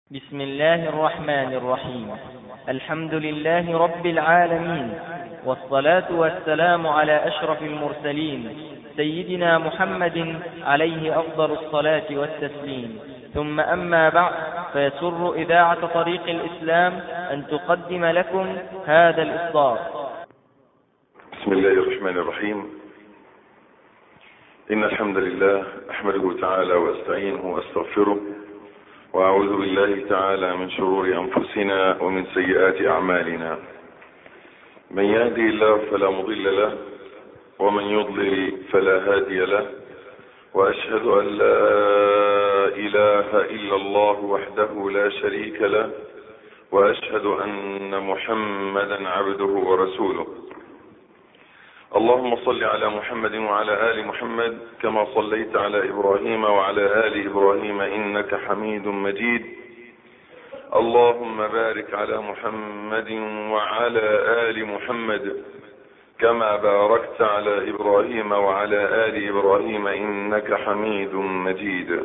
بسم الله الرحمن الرحيم. الحمد لله رب العالمين، والصلاة والسلام على أشرف المرسلين سيدنا محمد عليه أفضل الصلاة والتسليم. ثم أما بعد، فيسر إذاعة طريق الإسلام أن تقدم لكم هذا الإصدار. بسم الله الرحمن الرحيم. إن الحمد لله أحمده تعالى وأستعينه وأستغفره، وأعوذ بالله تعالى من شرور أنفسنا ومن سيئات أعمالنا. من يهدي الله فلا مضل له، ومن يضلل فلا هادي له، وأشهد أن لا إله إلا الله وحده لا شريك له، وأشهد أن محمدا عبده ورسوله. اللهم صل على محمد وعلى آل محمد كما صليت على إبراهيم وعلى آل إبراهيم إنك حميد مجيد. اللهم بارك على محمد وعلى آل محمد كما باركت على إبراهيم وعلى آل إبراهيم إنك حميد مجيد.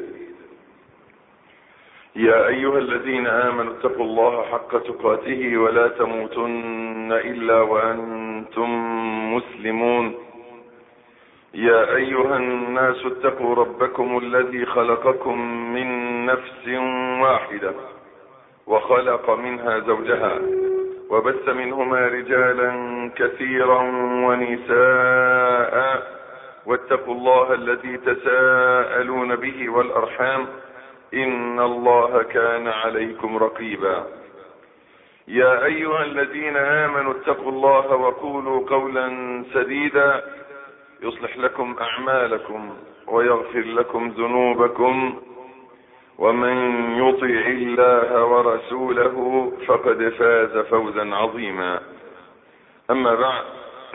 يا أيها الذين آمنوا اتقوا الله حق تقاته ولا تموتن إلا وأنتم مسلمون. يا أيها الناس اتقوا ربكم الذي خلقكم من نفس واحدة، وخلق منها زوجها، وبث منهما رجالا كثيرا ونساء، واتقوا الله الذي تساءلون به والأرحام إن الله كان عليكم رقيبا. يا أيها الذين آمنوا اتقوا الله وقولوا قولا سديدا يصلح لكم أعمالكم ويغفر لكم ذنوبكم، ومن يطع الله ورسوله فقد فاز فوزا عظيما. أما بعد،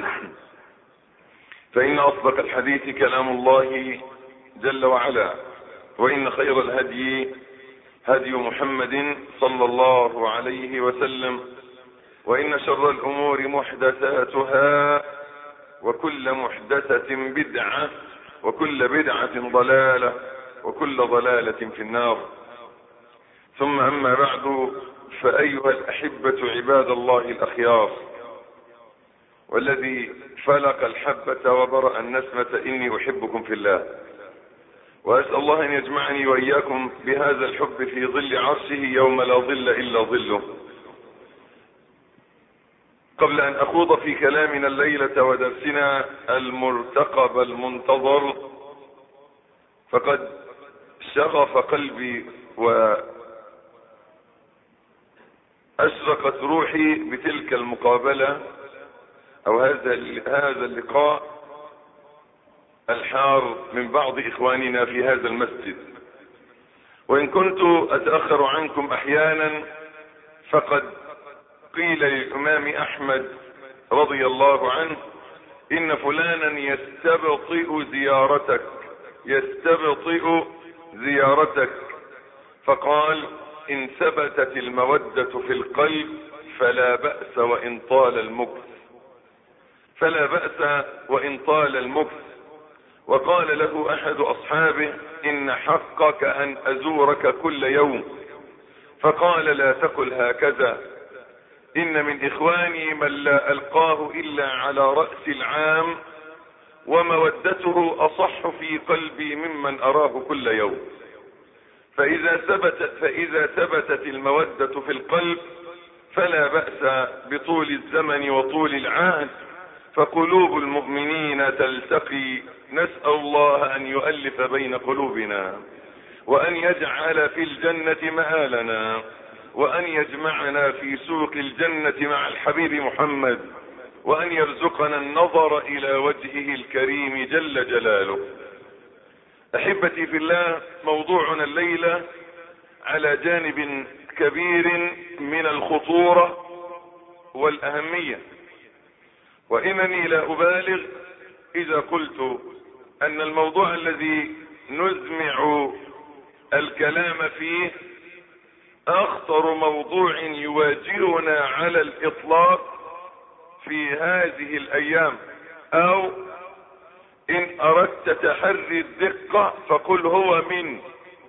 فإن أصدق الحديث كلام الله جل وعلا، وإن خير الهدي هدي محمد صلى الله عليه وسلم، وإن شر الأمور محدثاتها، وكل محدثة بدعة، وكل بدعة ضلالة، وكل ضلالة في النار. ثم أما بعد، فأيها الأحبة عباد الله الأخيار، والذي فلق الحبة وبرأ النسمة إني أحبكم في الله، وأسأل الله أن يجمعني وإياكم بهذا الحب في ظل عرشه يوم لا ظل إلا ظله. قبل أن أخوض في كلامنا الليلة ودرسنا المرتقب المنتظر، فقد شغف قلبي وأشرقت روحي بتلك المقابلة أو هذا اللقاء الحار من بعض إخواننا في هذا المسجد. وإن كنت أتأخر عنكم أحيانا، فقد قيل للإمام أحمد رضي الله عنه إن فلانا يستبطئ زيارتك، فقال إن ثبتت المودة في القلب فلا بأس وإن طال المكث. وقال له أحد أصحابه إن حقك أن أزورك كل يوم، فقال لا تقل هكذا، إن من إخواني من لا ألقاه إلا على رأس العام، ومودته أصح في قلبي ممن أراه كل يوم. فإذا ثبتت المودة في القلب فلا بأس بطول الزمن وطول العهد، فقلوب المؤمنين تلتقي. نسأل الله أن يؤلف بين قلوبنا، وأن يجعل في الجنة مآلنا، وأن يجمعنا في سوق الجنة مع الحبيب محمد، وأن يرزقنا النظر إلى وجهه الكريم جل جلاله. أحبتي في الله، موضوعنا الليلة على جانب كبير من الخطورة والأهمية، وإنني لا أبالغ إذا قلت أن الموضوع الذي نزمع الكلام فيه أخطر موضوع يواجهنا على الإطلاق في هذه الأيام، أو إن أردت تحري الدقة فقل هو من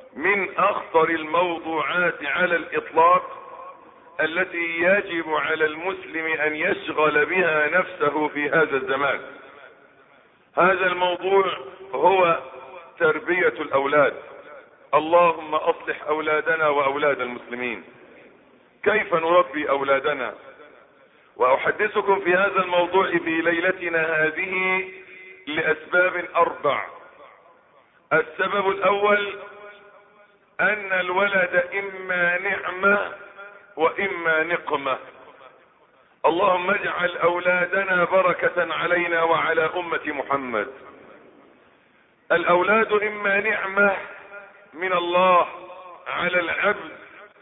من اخطر الموضوعات على الاطلاق التي يجب على المسلم ان يشغل بها نفسه في هذا الزمان. هذا الموضوع هو تربية الاولاد. اللهم اصلح اولادنا واولاد المسلمين. كيف نربي اولادنا؟ واحدثكم في هذا الموضوع في ليلتنا هذه لاسباب 4. السبب الاول ان الولد اما نعمة واما نقمة. اللهم اجعل اولادنا بركة علينا وعلى امة محمد. الاولاد اما نعمة من الله على العبد،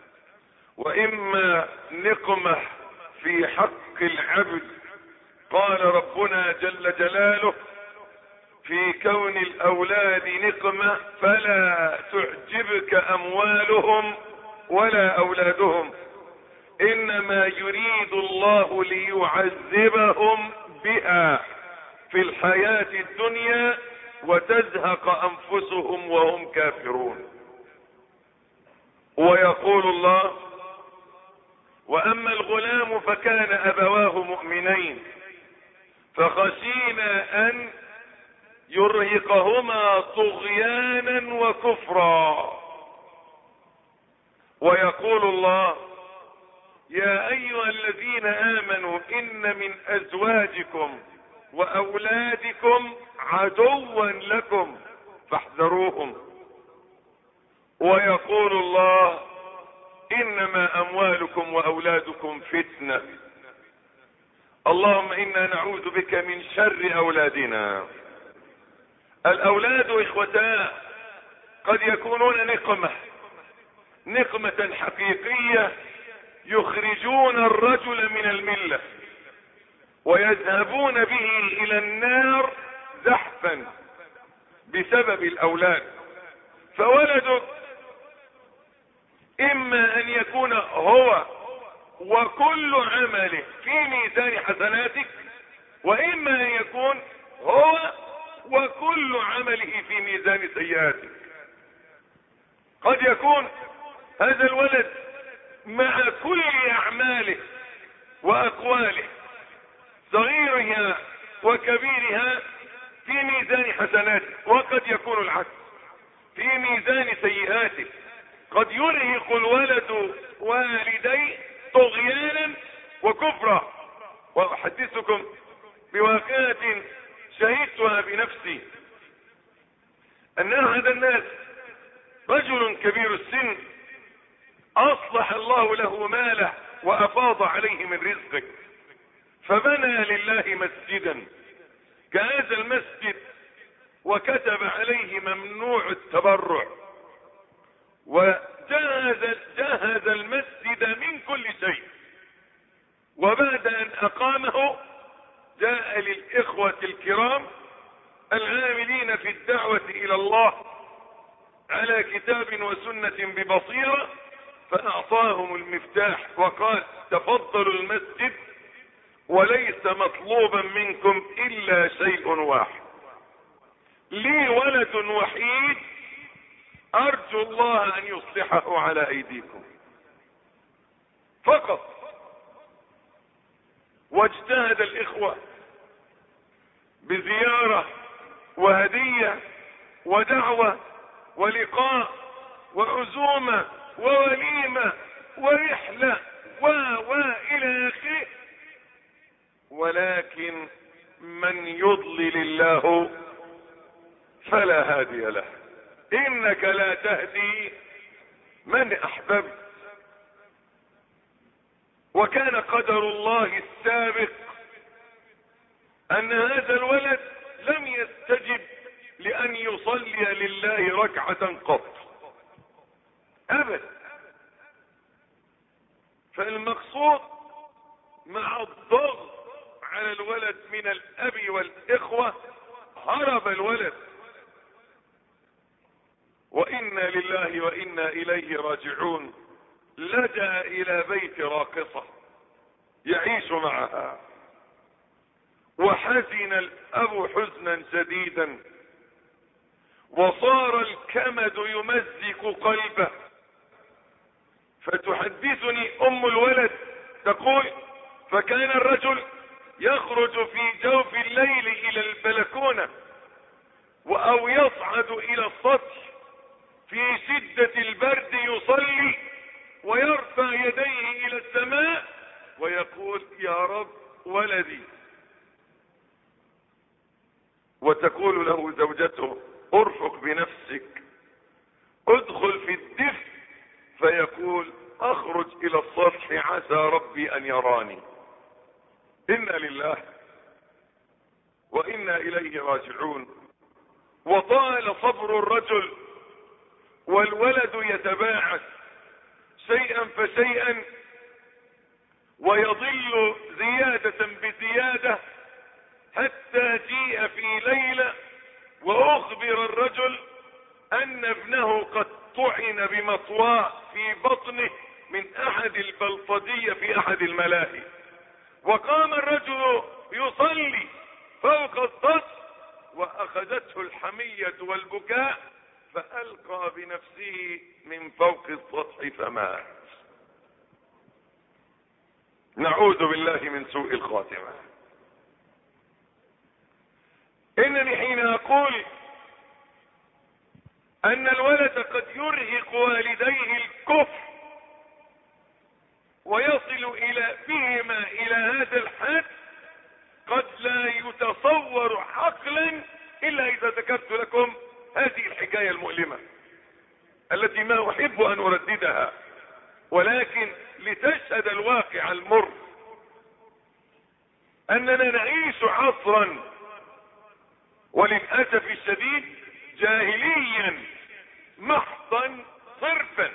واما نقمة في حق العبد. قال ربنا جل جلاله في كون الاولاد نقمة: فلا تعجبك اموالهم ولا اولادهم انما يريد الله ليعذبهم بها في الحياة الدنيا وتزهق انفسهم وهم كافرون. ويقول الله: واما الغلام فكان ابواه مؤمنين فخشينا ان يرهقهما طغيانا وكفرا. ويقول الله: يا ايها الذين امنوا ان من ازواجكم واولادكم عدوا لكم فاحذروهم. ويقول الله: انما اموالكم واولادكم فتنة. اللهم انا نعوذ بك من شر اولادنا. الاولاد اخوتاه قد يكونون نقمة حقيقية يخرجون الرجل من الملة ويذهبون به الى النار زحفا بسبب الاولاد. فولدك اما ان يكون هو وكل عمله في ميزان حسناتك، واما ان يكون هو وكل عمله في ميزان سيئاتك. قد يكون هذا الولد مع كل اعماله واقواله صغيرها وكبيرها في ميزان حسناتك، وقد يكون العكس في ميزان سيئاتك. قد يرهق الولد والديه طغيانا وكفرا. واحدثكم بواقعة شهدتها بنفسي، ان احد الناس رجل كبير السن اصلح الله له ماله وافاض عليه من رزقه، فبنى لله مسجدا كهذا المسجد وكتب عليه ممنوع التبرع، وجهز المسجد من كل شيء. وبعد ان اقامه جاء للاخوة الكرام العاملين في الدعوة الى الله على كتاب وسنة ببصيرة، فاعطاهم المفتاح وقال: تفضلوا المسجد وليس مطلوبا منكم الا شيء واحد، لي ولد وحيد ارجو الله ان يصلحه على ايديكم فقط. واجتهد الاخوة بزيارة وهدية ودعوة ولقاء وعزومة ووليمة ورحلة والى اخره، ولكن من يضلل الله فلا هادي له. انك لا تهدي من احببت. وكان قدر الله السابق ان هذا الولد لم يستجب لان يصلي لله ركعة قط ابدا. فالمقصود مع الضغط على الولد من الاب والاخوة هرب الولد، وانا لله وانا اليه راجعون. لجأ الى بيت راقصة يعيش معها، وحزن الاب حزنا شديدا، وصار الكمد يمزق قلبه. فتحدثني ام الولد تقول: فكان الرجل يخرج في جوف الليل الى البلكونة او يصعد الى السطح في شدة البرد يصلي ويرفع يديه الى السماء ويقول: يا رب ولدي. وتقول له زوجته: ارفق بنفسك، ادخل في الدفء. فيقول: اخرج الى السطح عسى ربي ان يراني. انا لله وانا اليه راجعون. وطال صبر الرجل والولد يتباعث شيئا فشيئا ويضل زيادة بزيادة، حتى جيء في ليلة واخبر الرجل ان ابنه قد طعن بمطواء في بطنه من احد البلطجية في احد الملاهي. وقام الرجل يصلي فوق السطح واخذته الحمية والبكاء فالقى بنفسه من فوق السطح فمات. نعوذ بالله من سوء الخاتمة. انني حين اقول ان الولد قد يرهق والديه الكفر ويصل بهما الى هذا الحد قد لا يتصور عقلا الا اذا ذكرت لكم هذه الحكاية المؤلمة التي ما احب ان ارددها، ولكن لتشهد الواقع المر اننا نعيش عصرا وللاسف الشديد جاهليا محضا صرفا.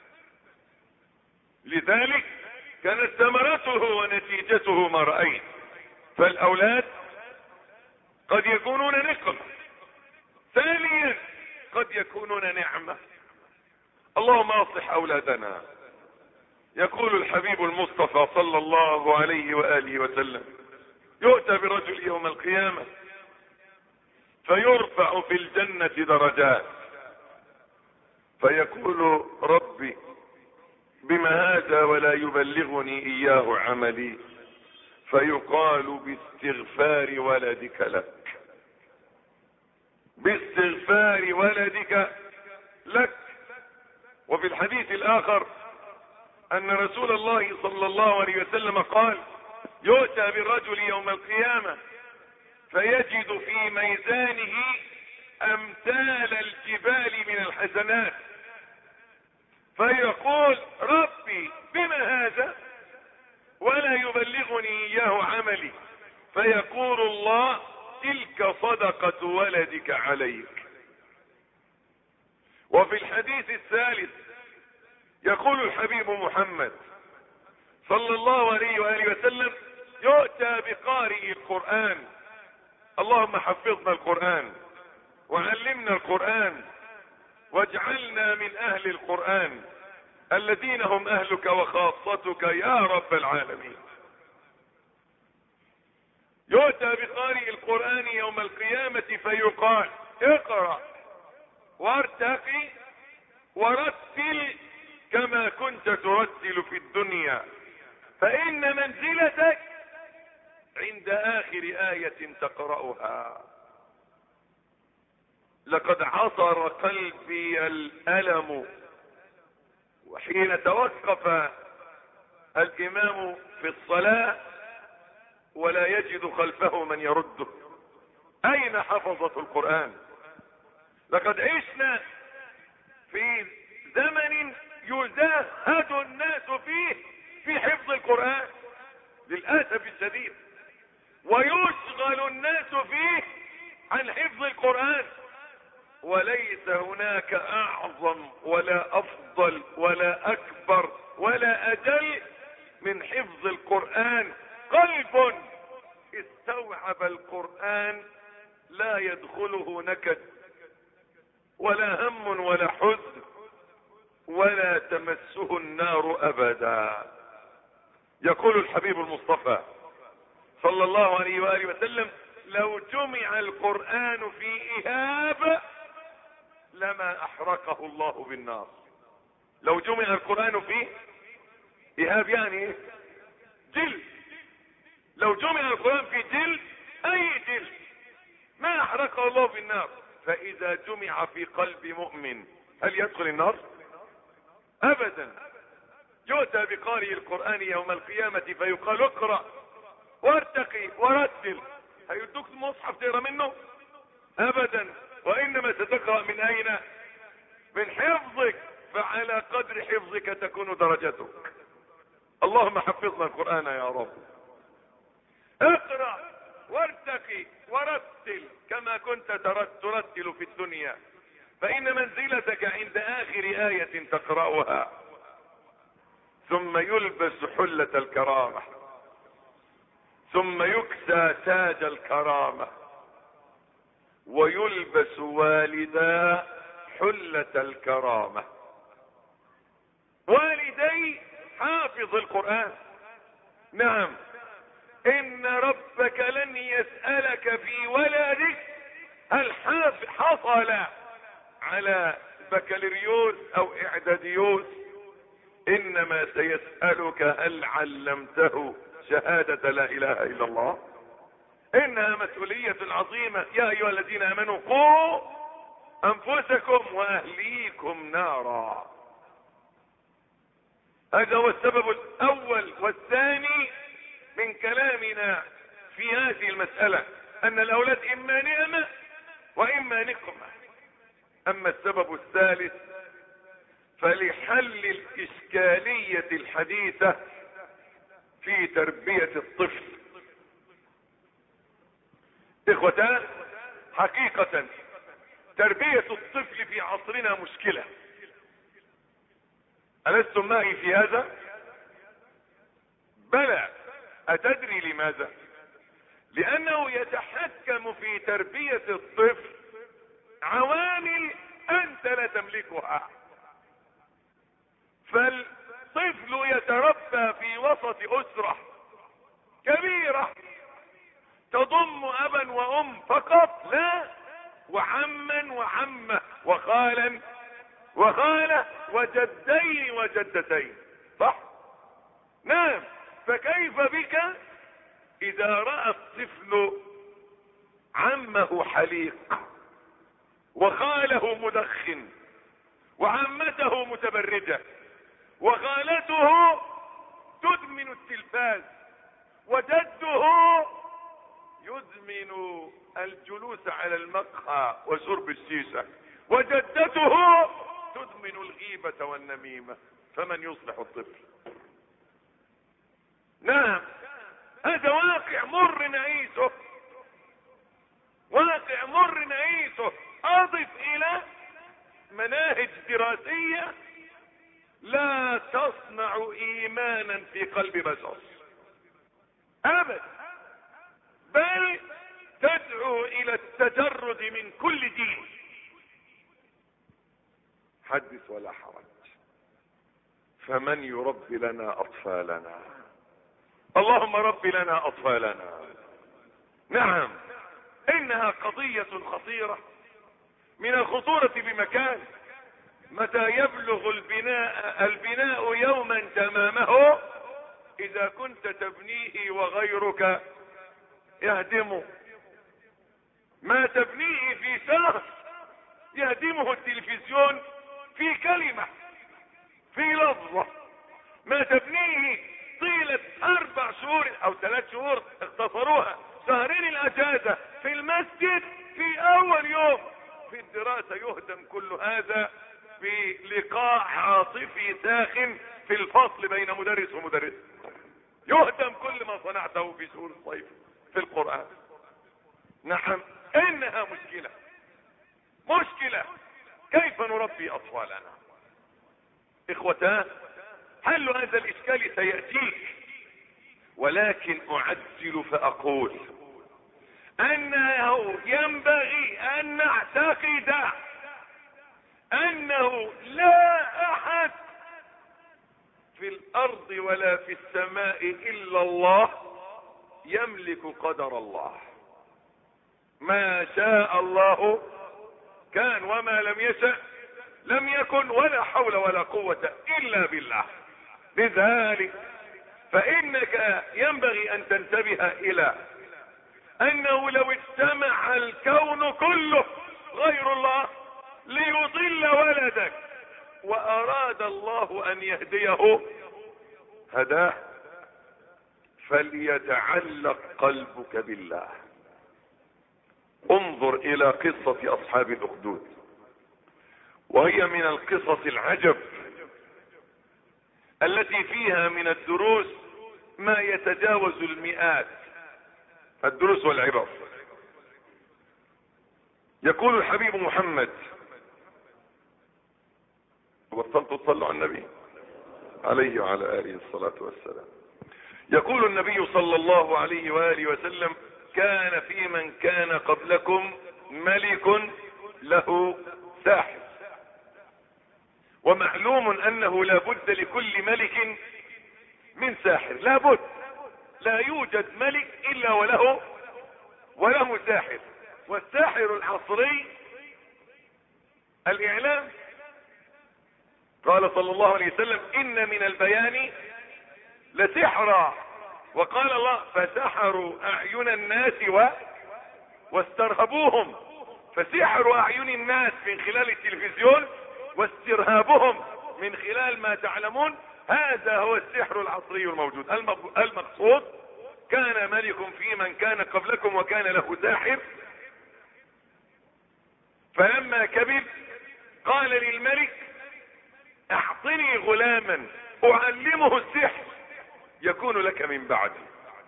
لذلك كانت ثمرته ونتيجته ما رأيت. فالاولاد قد يكونون نقمة، ثانيا قد يكونون نعمة. اللهم اصلح اولادنا. يقول الحبيب المصطفى صلى الله عليه وآله وسلم: يؤتى برجل يوم القيامة فيرفع في الجنة درجات فيقول: ربي بما هذا ولا يبلغني اياه عملي؟ فيقال: باستغفار ولدك لك، باستغفار ولدك لك. وفي الحديث الاخر ان رسول الله صلى الله عليه وسلم قال: يؤتى بالرجل يوم القيامة فيجد في ميزانه امثال الجبال من الحسنات فيقول: ربي بما هذا ولا يبلغني اياه عملي؟ فيقول الله: تلك صدقة ولدك عليك. وفي الحديث الثالث يقول الحبيب محمد صلى الله عليه وآله وسلم: يؤتى بقارئ القرآن. اللهم حفظنا القرآن وعلمنا القرآن واجعلنا من اهل القرآن الذين هم اهلك وخاصتك يا رب العالمين. يؤتى بقارئ القرآن يوم القيامة فيقال: اقرأ وارتقي ورتل كما كنت ترتل في الدنيا، فإن منزلتك عند آخر آية تقرأها. لقد عصر قلبي الألم وحين توقف الإمام في الصلاة ولا يجد خلفه من يرده. أين حفظة القرآن؟ لقد عشنا في زمن يزاهد الناس فيه في حفظ القرآن للأسف الشديد، ويشغل الناس فيه عن حفظ القرآن، وليس هناك أعظم ولا أفضل ولا أكبر ولا أجل من حفظ القرآن. قلب استوعب القرآن لا يدخله نكد ولا هم ولا حزن ولا تمسه النار أبدا. يقول الحبيب المصطفى صلى الله عليه وآله وسلم: لو جمع القرآن في إهاب لما احرقه الله بالنار. لو جمع القرآن فيه ايهاب يعني ايه؟ جلد. لو جمع القرآن في جلد، اي جلد، ما احرقه الله بالنار. فاذا جمع في قلب مؤمن هل يدخل النار؟ ابدا. يؤتى بقارئ القرآن يوم القيامة فيقال اقرأ وارتقي ورتل. هيدوك مصحف تقرأ منه؟ ابدا. وانما ستقرأ من اين؟ من حفظك. فعلى قدر حفظك تكون درجتك. اللهم حفظنا القرآن يا رب. اقرأ وارتقي ورتل كما كنت ترتل في الدنيا، فإن منزلتك عند آخر آية تقرأها. ثم يلبس حلة الكرامة، ثم يكسى تاج الكرامة، ويلبس والدا حلة الكرامة. والدي حافظ القرآن. نعم، ان ربك لن يسألك في ولدك هل حصل على بكالوريوس او اعداديوس، انما سيسألك هل علمته شهادة لا اله الا الله. انها مسؤولية عظيمة. يا ايها الذين امنوا قوا انفسكم واهليكم نارا. هذا هو السبب الاول. والثاني من كلامنا في هذه المسألة ان الاولاد اما نعمة واما نقمة. اما السبب الثالث فلحل الاشكالية الحديثة في تربية الطفل. اخوتان، حقيقة تربية الطفل في عصرنا مشكلة. ألستم معي في هذا؟ بلى. أتدري لماذا؟ لأنه يتحكم في تربية الطفل عوامل أنت لا تملكها. فالطفل يتربى في وسط أسرة كبيرة تضم أبا وأم فقط، لا، وعما وعمة وخالا وخالة وجدين وجدتين، صح؟ نعم. فكيف بك اذا رأى الطفل عمه حليق وخاله مدخن وعمته متبرجة وخالته تدمن التلفاز وجده يدمن الجلوس على المقهى وشرب الشيشة وجدته تدمن الغيبة والنميمة، فمن يصلح الطفل؟ نعم، هذا واقع مر نعيشه، واقع مر نعيشه. اضف الى مناهج دراسية لا تصنع ايمانا في قلب بشر ابدا، بل تدعو الى التجرد من كل دين. حدث ولا حرج. فمن يربي لنا اطفالنا؟ اللهم رب لنا اطفالنا. نعم، انها قضية خطيرة من الخطورة بمكان. متى يبلغ البناء يوما تمامه؟ اذا كنت تبنيه وغيرك يهدمه. ما تبنيه في شهر يهدمه التلفزيون في كلمة، في لفظة. ما تبنيه طيلة 4 شهور او 3 شهور اختصروها، شهرين الاجازة في المسجد في اول يوم في الدراسة، يهدم كل هذا بلقاء عاطفي ساخن في الفصل بين مدرس ومدرس. يهدم كل ما صنعته في شهور الصيف في القرآن. نعم، انها مشكلة، مشكلة. كيف نربي اطفالنا؟ اخوتان، حل هذا الاشكال سيأتيك، ولكن اعجل فاقول انه ينبغي ان نعتقد انه لا احد في الارض ولا في السماء الا الله يملك قدر الله. ما شاء الله كان وما لم يشأ لم يكن، ولا حول ولا قوة إلا بالله. لذلك فإنك ينبغي أن تنتبه إلى أنه لو اجتمع الكون كله غير الله ليضل ولدك وأراد الله أن يهديه هداه، فليتعلق قلبك بالله. انظر إلى قصة أصحاب الأخدود، وهي من القصص العجب التي فيها من الدروس ما يتجاوز المئات، الدروس والعبر. يقول الحبيب محمد، وبطلتوا تصلوا على النبي عليه وعلى آله الصلاة والسلام، يقول النبي صلى الله عليه وآله وسلم: كان في من كان قبلكم ملك له ساحر. ومعلوم أنه لا بد لكل ملك من ساحر، لا بد، لا يوجد ملك إلا وله ساحر. والساحر العصري الإعلام. قال صلى الله عليه وسلم: إن من البيان لسحرا. وقال الله: فسحروا أعين الناس واسترهبوهم. فسحر أعين الناس من خلال التلفزيون واسترهابهم من خلال ما تعلمون، هذا هو السحر العصري الموجود. المقصود: كان ملك في من كان قبلكم وكان له ساحر، فلما كبر قال للملك: اعطني غلاما اعلمه السحر يكون لك من بعدي.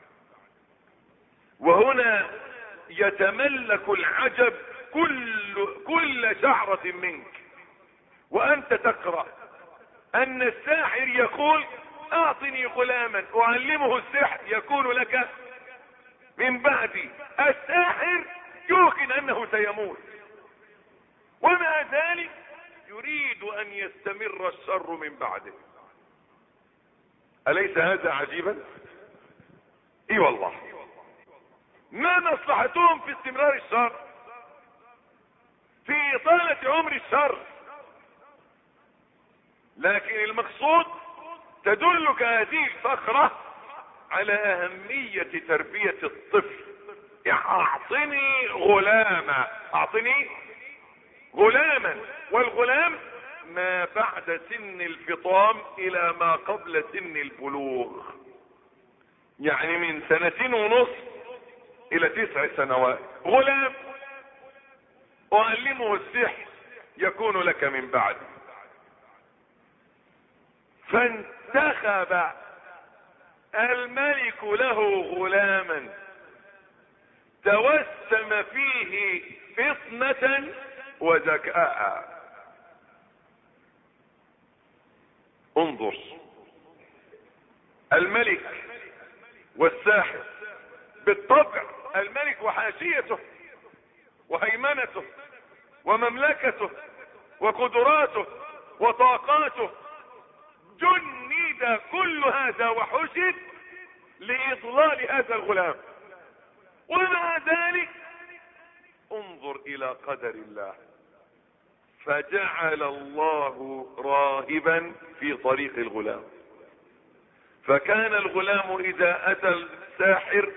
وهنا يتملك العجب كل شعرة منك وانت تقرأ ان الساحر يقول: اعطني غلاما اعلمه السحر يكون لك من بعدي. الساحر يوقن انه سيموت، ومع ذلك يريد ان يستمر الشر من بعده. أليس هذا عجيبا؟ اي والله. ما مصلحتهم في استمرار الشر، في إطالة عمر الشر؟ لكن المقصود تدلك هذه الفقرة على أهمية تربية الطفل. اعطني غلاما، اعطني غلاما. والغلام ما بعد سن الفطام الى ما قبل سن البلوغ، يعني من 2.5 الى 9 سنوات. غلام اعلمه السحر يكون لك من بعد. فانتخب الملك له غلاما توسم فيه فطنة وذكاء. انظر، الملك والساحر بالطبع الملك وحاشيته وهيمنته ومملكته وقدراته وطاقاته جند كل هذا وحشد لإضلال هذا الغلام، ومع ذلك انظر الى قدر الله، فجعل الله راهبا في طريق الغلام. فكان الغلام اذا اتى الساحر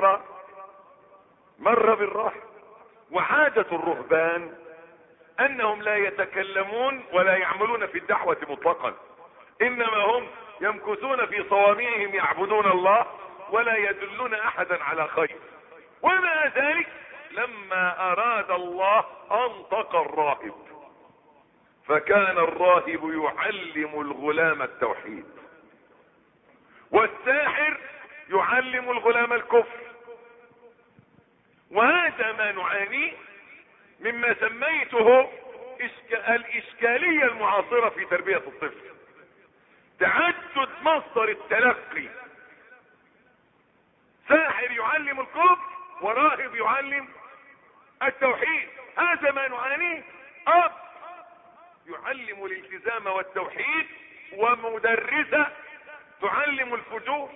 مر بالراهب. وعادة الرهبان انهم لا يتكلمون ولا يعملون في الدعوة مطلقا، انما هم يمكثون في صوامعهم يعبدون الله ولا يدلون احدا على خير. ومع ذلك لما اراد الله انطق الراهب، فكان الراهب يعلم الغلام التوحيد، والساحر يعلم الغلام الكفر. وهذا ما نعانيه مما سميته الاشكالية المعاصرة في تربية الطفل. تعدد مصدر التلقي، ساحر يعلم الكفر وراهب يعلم التوحيد. هذا ما نعانيه. اب يعلم الالتزام والتوحيد ومدرسة تعلم الفجور.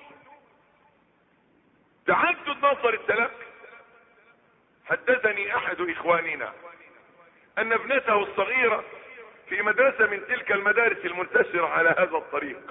تعدد مصدر التلقي. حدثني احد اخواننا ان ابنته الصغيرة في مدرسة من تلك المدارس المنتشرة على هذا الطريق،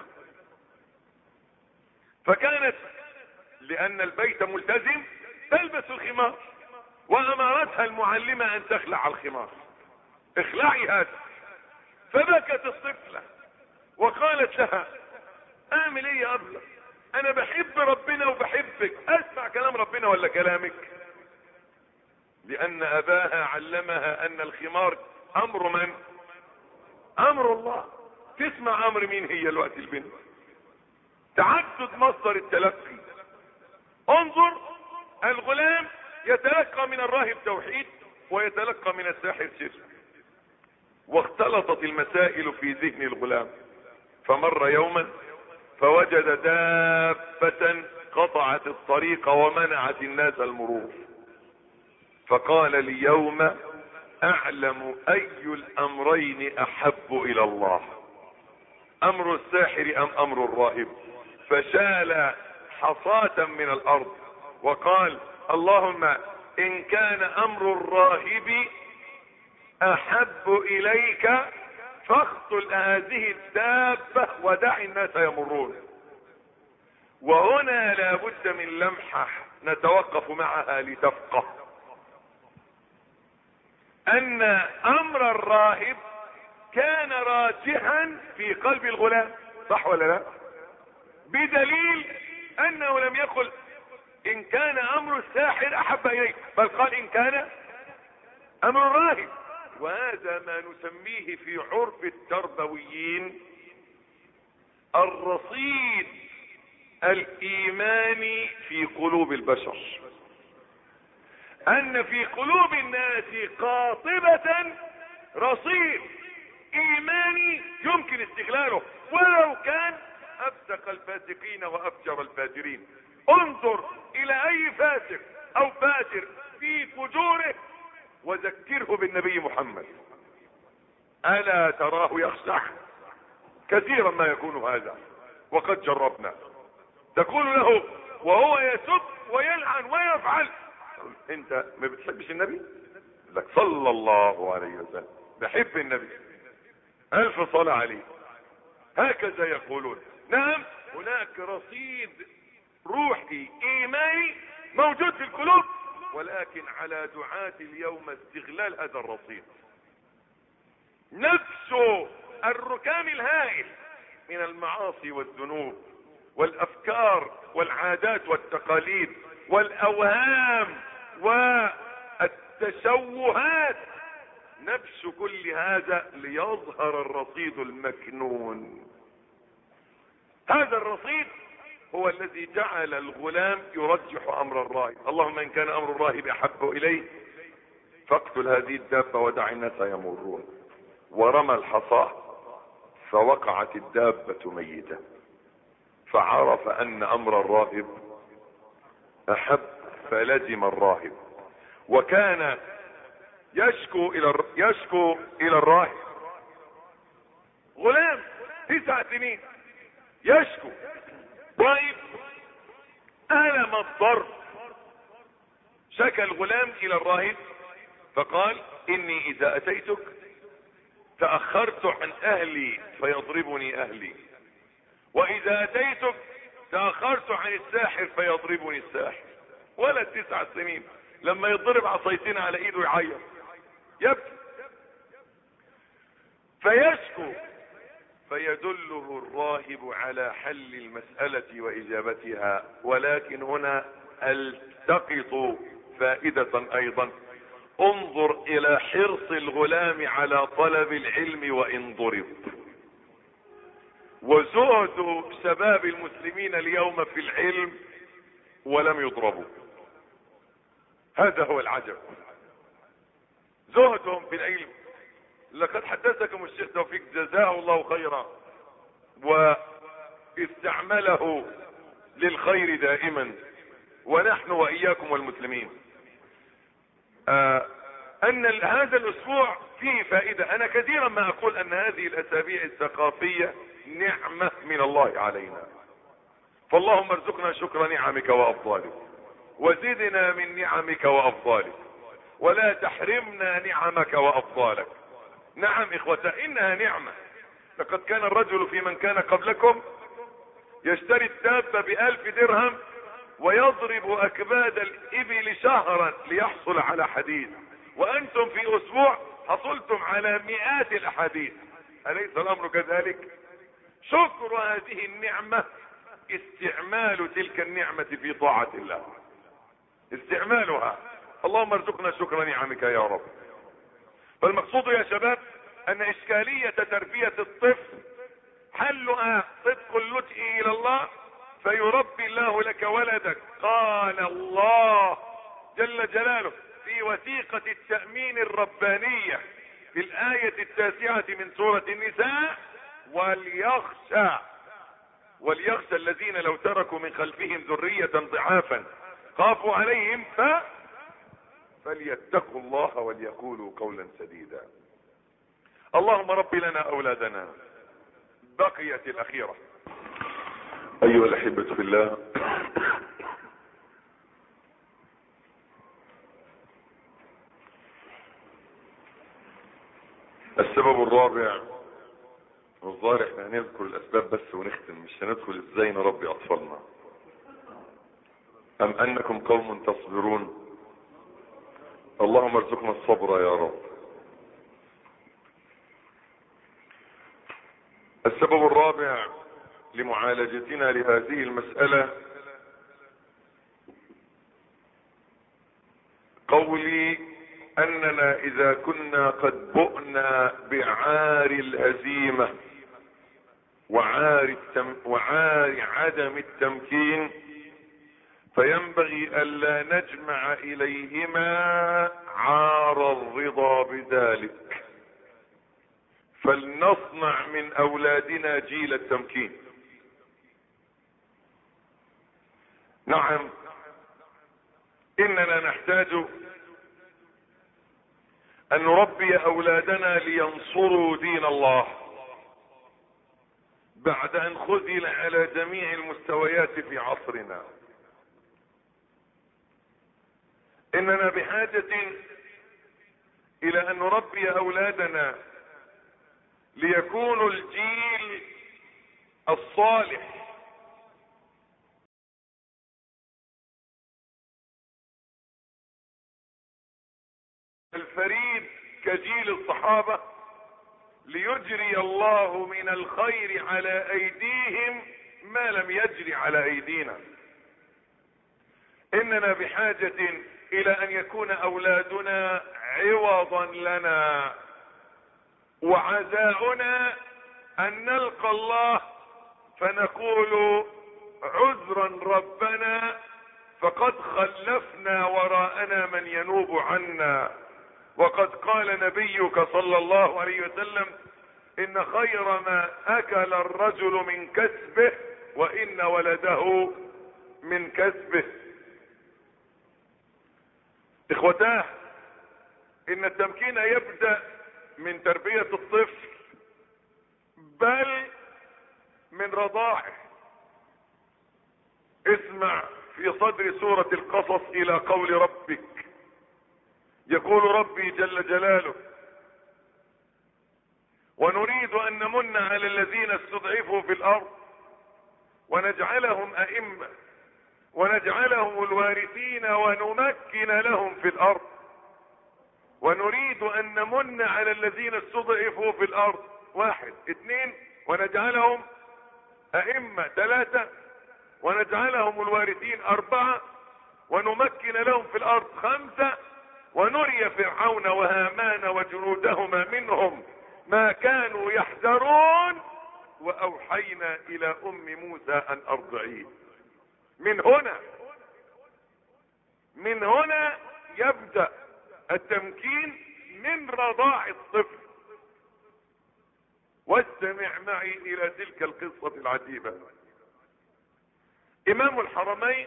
فكانت لان البيت ملتزم تلبس الخمار، وامرتها المعلمة ان تخلع الخمار، اخلعي هذا. فبكت الطفلة وقالت لها اعمل ايه يا ابله، انا بحب ربنا وبحبك، اسمع كلام ربنا ولا كلامك؟ لان اباها علمها ان الخمار امر من؟ امر الله. تسمع امر مين هي الوقت البنت؟ تعدد مصدر التلقي. انظر، الغلام يتلقى من الراهب توحيد ويتلقى من الساحر شرك، واختلطت المسائل في ذهن الغلام. فمر يوما فوجد دابة قطعت الطريق ومنعت الناس المرور، فقال اليوم اعلم اي الامرين احب الى الله، امر الساحر ام امر الراهب؟ فشال حصاة من الارض وقال اللهم ان كان امر الراهب احب اليك فاقتل هذه الدابة ودع الناس يمرون. وهنا لابد من لمحة نتوقف معها لتفقه ان امر الراهب كان راجحا في قلب الغلام، صح ولا لا؟ بدليل انه لم يقل ان كان امر الساحر احب اليك، بل قال ان كان امر الراهب. وهذا ما نسميه في عرف التربويين الرصيد الايماني في قلوب البشر، ان في قلوب الناس قاطبة رصيد ايماني يمكن استغلاله ولو كان افسق الفاسقين وافجر الفاجرين. انظر الى اي فاسق او فاجر في فجوره وذكره بالنبي محمد، الا تراه يخشع؟ كثيرا ما يكون هذا وقد جربنا. تقول له وهو يسب ويلعن ويفعل، انت ما بتحبش النبي؟ لك صلى الله عليه وسلم، بحب النبي، الف صلاة عليه. هكذا يقولون. نعم، هناك رصيد روحي ايماني موجود في القلوب، ولكن على دعاة اليوم استغلال هذا الرصيد. نفس الركام الهائل من المعاصي والذنوب والافكار والعادات والتقاليد والاوهام والتشوهات، نفس كل هذا ليظهر الرصيد المكنون. هذا الرصيد هو الذي جعل الغلام يرجح امر الراهب، اللهم ان كان امر الراهب احب اليه فاقتل هذه الدابة ودع الناس يمرون. ورمى الحصى فوقعت الدابة ميتة، فعرف ان امر الراهب احب فلزم الراهب. وكان يشكو الى الراهب، غلام 9 سنين يشكو، طيب ألم الضرب. شكى الغلام الى الراهب فقال اني اذا اتيتك تأخرت عن اهلي فيضربني اهلي، واذا اتيتك تأخرت عن الساحر فيضربني الساحر. ولد 9 سنين لما يضرب عصايتين على ايده يعيط يبكي، فيشكو، فيدله الراهب على حل المسألة واجابتها. ولكن هنا التقط فائدة ايضا. انظر الى حرص الغلام على طلب العلم وان ضرب، وزهد شباب المسلمين اليوم في العلم ولم يضربوا. هذا هو العجب، زهدهم في العلم. لقد حدثكم الشيخ توفيق جزاه الله خيرا واستعمله للخير دائما، ونحن واياكم والمسلمين، ان هذا الاسبوع فيه فائدة. انا كثيرا ما اقول ان هذه الاسابيع الثقافية نعمة من الله علينا، فاللهم ارزقنا شكر نعمك وافضالك، وزدنا من نعمك وافضالك، ولا تحرمنا نعمك وافضالك. نعم اخوة، انها نعمة. لقد كان الرجل في من كان قبلكم يشتري الدابة ب1000 درهم ويضرب اكباد الابل شهرا ليحصل على حديد، وانتم في اسبوع حصلتم على مئات الاحاديث. اليس الامر كذلك؟ شكر هذه النعمة استعمال تلك النعمة في طاعة الله، استعمالها. اللهم ارزقنا شكر نعمك يا رب. فالمقصود يا شباب ان اشكالية تربية الطفل حلها صدق اللجوء الى الله، فيربي الله لك ولدك. قال الله جل جلاله في وثيقة التأمين الربانية في الآية 9 من سورة النساء: وليخشى الذين لو تركوا من خلفهم ذرية ضعافا خافوا عليهم فليتقوا الله وليقولوا قولا سديدا. اللهم رب لنا اولادنا. بقيت الاخيرة. ايها الاحبة في الله، السبب الرابع، والظاهر احنا هنذكر الاسباب بس ونختم، مش هندخل ازاي نربي اطفالنا. ام انكم قوم تصبرون؟ اللهم ارزقنا الصبر يا رب. السبب الرابع لمعالجتنا لهذه المسألة قولي اننا اذا كنا قد بؤنا بعار الهزيمة وعار عدم التمكين، فينبغي الا نجمع اليهما عار الرضا بذلك، فلنصنع من اولادنا جيل التمكين. نعم، اننا نحتاج ان نربي اولادنا لينصروا دين الله بعد ان خذل على جميع المستويات في عصرنا. اننا بحاجة الى ان نربي اولادنا ليكونوا الجيل الصالح، الفريد كجيل الصحابة، ليجري الله من الخير على ايديهم ما لم يجري على ايدينا. اننا بحاجة الى ان يكون اولادنا عوضا لنا، وعزاؤنا ان نلقى الله فنقول عذرا ربنا فقد خلفنا وراءنا من ينوب عنا. وقد قال نبيك صلى الله عليه وسلم: ان خير ما اكل الرجل من كسبه وان ولده من كسبه. اخوتاه، ان التمكين يبدأ من تربية الطفل، بل من رضاعه. اسمع في صدر سورة القصص الى قول ربك، يقول ربي جل جلاله: ونريد ان نمن على الذين استضعفوا في الارض ونجعلهم ائمة ونجعلهم الوارثين ونمكن لهم في الارض. ونريد ان نمن على الذين استضعفوا في الارض، 1 2، ونجعلهم ائمة 3، ونجعلهم الوارثين 4، ونمكن لهم في الارض 5، ونري فرعون وهامان وجنودهما منهم ما كانوا يحذرون، واوحينا الى ام موسى ان ارضعيه. من هنا يبدأ التمكين، من رضاع الطفل. واستمع معي الى تلك القصة العجيبة. امام الحرمين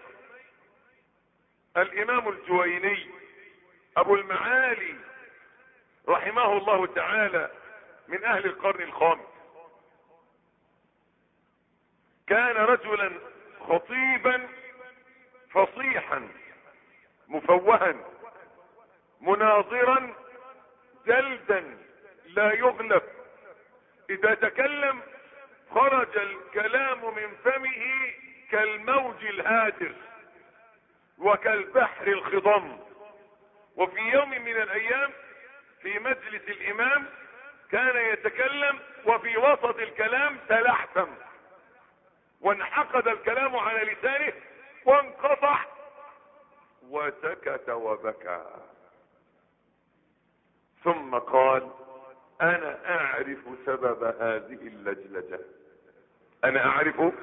الامام الجويني ابو المعالي رحمه الله تعالى من اهل القرن الخامس، كان رجلا خطيبا فصيحا مفوها حاضرا جلدا لا يغلب. اذا تكلم خرج الكلام من فمه كالموج الهادر وكالبحر الخضم. وفي يوم من الايام في مجلس الامام كان يتكلم وفي وسط الكلام تلحتم وانعقد الكلام على لسانه وانقطع وسكت وبكى، ثم قال: انا اعرف سبب هذه اللجلجة، انا اعرف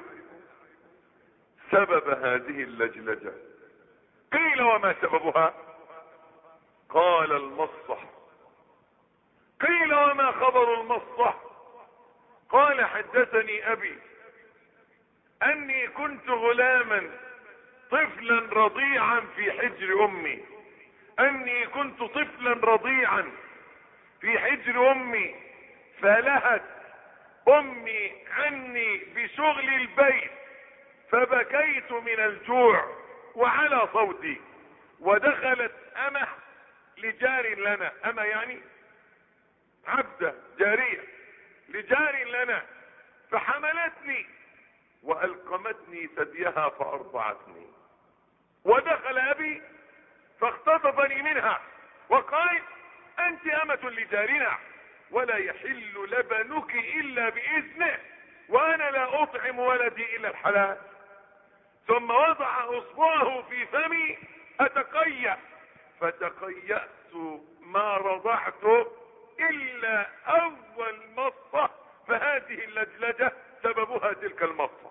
سبب هذه اللجلجة. قيل: وما سببها؟ قال: المصة. قيل: وما خبر المصة؟ قال: حدثني ابي اني كنت غلاما طفلا رضيعا في حجر امي، اني كنت طفلا رضيعا في حجر امي، فلهت امي عني بشغل البيت فبكيت من الجوع وعلى صوتي، ودخلت امه لجار لنا، امه يعني عبده جارية لجار لنا، فحملتني والقمتني ثديها فارضعتني، ودخل ابي فاختطفني منها وقال: انت امة لجارنا ولا يحل لبنك الا باذنه، وانا لا اطعم ولدي الا الحلال. ثم وضع اصبعه في فمي اتقيأ، فتقيأت ما رضعته الا اول مصة، فهذه اللجلجة سببها تلك المصة.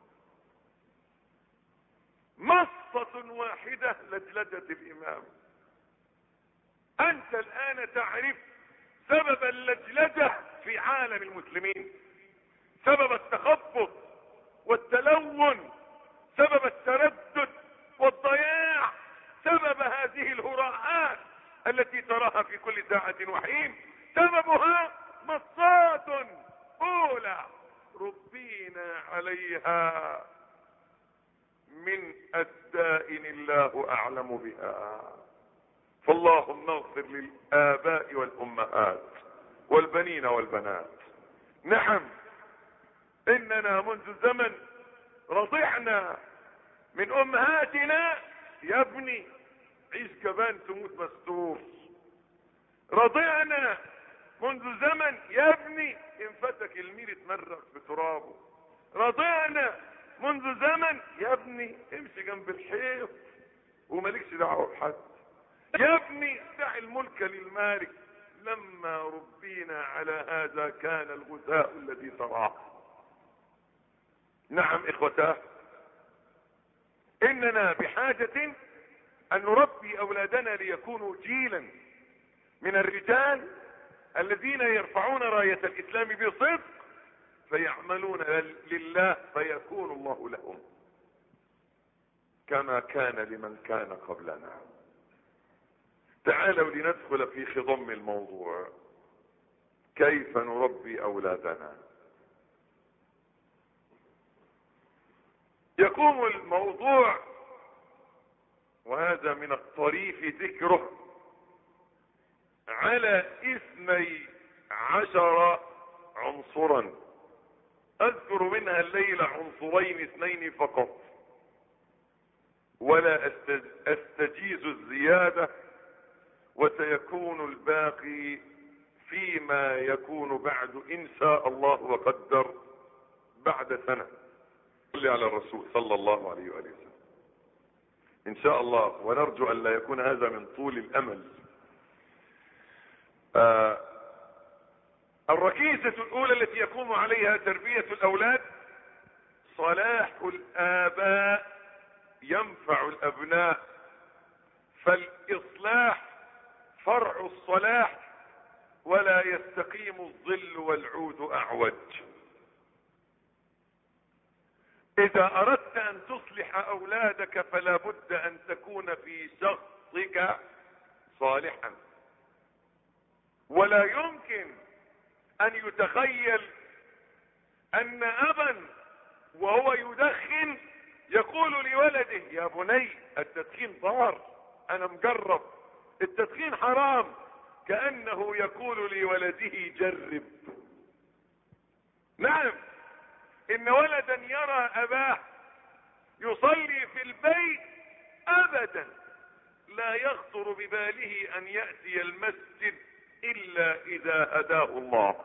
مصة واحدة لجلجة الامام. انت الان تعرف سبب اللجلجة في عالم المسلمين، سبب التخبط والتلون، سبب التردد والضياع، سبب هذه الهراءات التي تراها في كل ساعة وحين، سببها مصات اولى ربينا عليها من الدائن الله اعلم بها. فاللهم اغفر للآباء والأمهات والبنين والبنات. نعم، إننا منذ زمن رضعنا من أمهاتنا. يا ابني عيش كبان تموت مستور. رضعنا منذ زمن يا ابني انفتك الميل اتمرق بترابه. رضعنا منذ زمن يا ابني امشي جنب الحيط ومالكش دعوه بحد. يا ابني دع الملك للمالك. لما ربينا على هذا كان الغثاء الذي تراه. نعم اخوتاه، اننا بحاجة ان نربي اولادنا ليكونوا جيلا من الرجال الذين يرفعون راية الاسلام بصدق فيعملون لله فيكون الله لهم كما كان لمن كان قبلنا. تعالوا لندخل في خضم الموضوع. كيف نربي اولادنا؟ يقوم الموضوع، وهذا من الطريف ذكره، على 12 عنصرا، اذكر منها الليلة عنصرين 2 فقط، ولا استجيز الزيادة، وسيكون الباقي فيما يكون بعد ان شاء الله وقدر بعد سنة. صلي على الرسول صلى الله عليه وآله وسلم ان شاء الله، ونرجو ان لا يكون هذا من طول الامل. الركيزة الاولى التي يقوم عليها تربية الاولاد: صلاح الاباء ينفع الابناء، فالاصلاح فرع الصلاح، ولا يستقيم الظل والعود اعوج. اذا اردت ان تصلح اولادك فلا بد ان تكون في شخصك صالحا. ولا يمكن ان يتخيل ان ابا وهو يدخن يقول لولده: يا بني التدخين ضار، انا مجرب، التدخين حرام، كأنه يقول لولده جرب. نعم، ان ولدا يرى اباه يصلي في البيت ابدا لا يخطر بباله ان يأتي المسجد الا اذا هداه الله.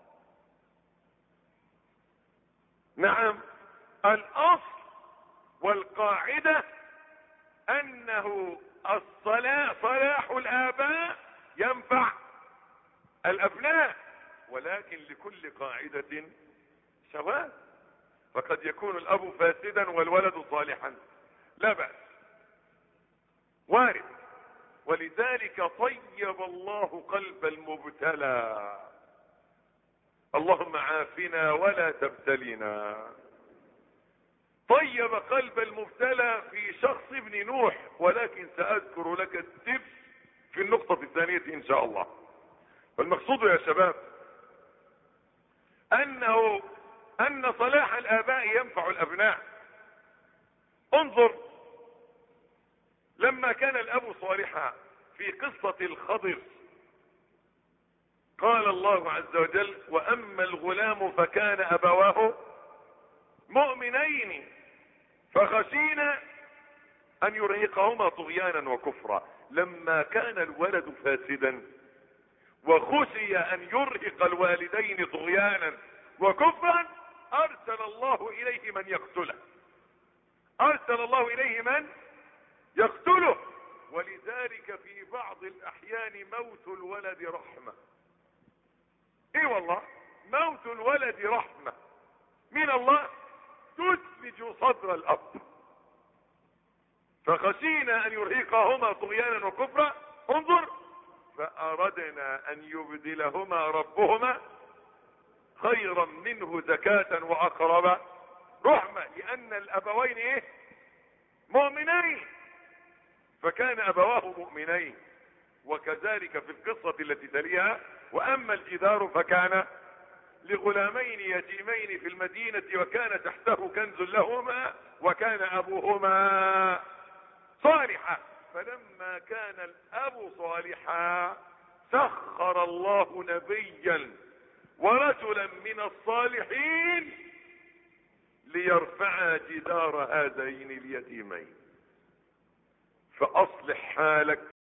نعم، الاصل والقاعدة انه صلاح الاباء ينفع الابناء، ولكن لكل قاعدة شواذ، فقد يكون الاب فاسدا والولد صالحا، لا بأس، وارد. ولذلك طيب الله قلب المبتلى. اللهم عافنا ولا تبتلنا. طيب قلب المبتلى في شخص ابن نوح، ولكن سأذكر لك التبس في النقطة الثانية ان شاء الله. والمقصود يا شباب ان صلاح الاباء ينفع الابناء. انظر، لما كان الاب صالحا في قصة الخضر قال الله عز وجل: واما الغلام فكان ابواه مؤمنين فخشينا ان يرهقهما طغيانا وكفرا. لما كان الولد فاسدا وخشي ان يرهق الوالدين طغيانا وكفرا ارسل الله اليه من يقتله، ارسل الله اليه من يقتله. ولذلك في بعض الاحيان موت الولد رحمة. ايه والله، موت الولد رحمة من الله تثلج صدر الاب. فخشينا ان يرهقهما طغيانا وكفرا، انظر، فاردنا ان يبدلهما ربهما خيرا منه زكاة واقرب رحمة، لان الابوين ايه؟ مؤمنين، فكان ابواه مؤمنين. وكذلك في القصة التي تليها: واما الجدار فكان لغلامين يتيمين في المدينة وكان تحته كنز لهما وكان ابوهما صالحا. فلما كان الاب صالحا سخر الله نبيا ورجلا من الصالحين ليرفع جدار هذين اليتيمين. فاصلح حالك